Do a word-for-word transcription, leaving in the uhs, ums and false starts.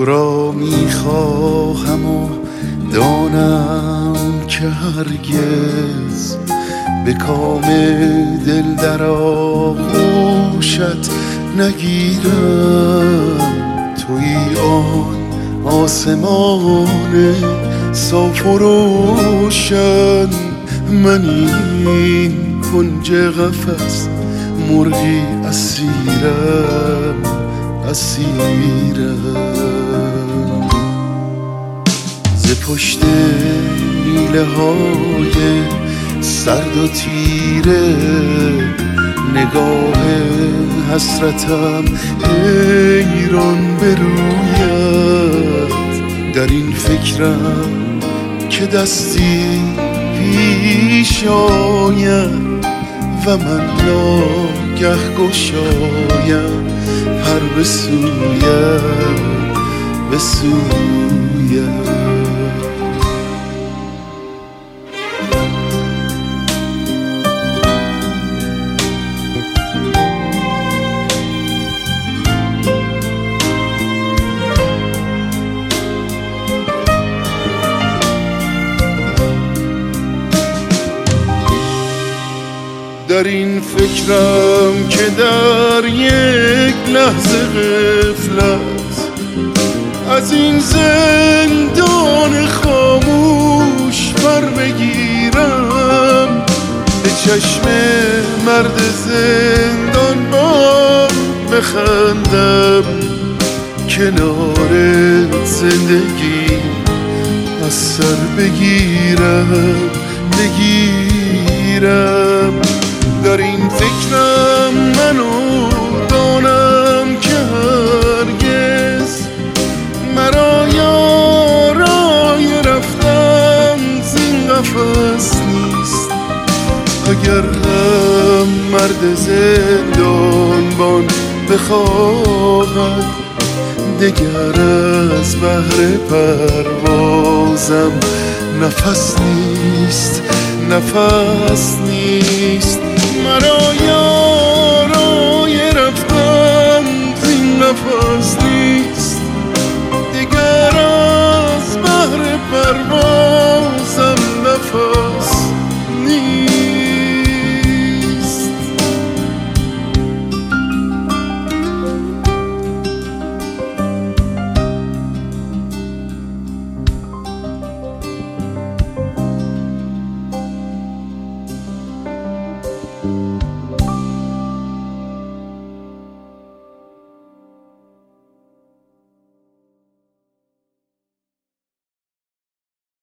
تو را میخواهم و دانم که هرگز به کام دل در آغوشت نگیرم. تویی آن آسمان صاف و روشن، من این کنج قفس مرغی اسیرم اسیرم. ز پشت میله های سرد و تیره نگاه حسرتم حیران بروید. در این فکرم که دستی پیش آید و من ناگه گشایم پر به سویم به سویم. در این فکرم که در یک لحظه غفلت از این زندان خاموش پر بگیرم. به چشم مرد زندان بار بخندم، کنار زندگی از سر بگیرم بگیرم. در این فکرم منو دانم که هرگز مرا یارای رفتن زین قفس نیست. اگر هم مرد زندانبان بخواهد دگر از بهر پروازم نفس نیست نفس نیست. مرا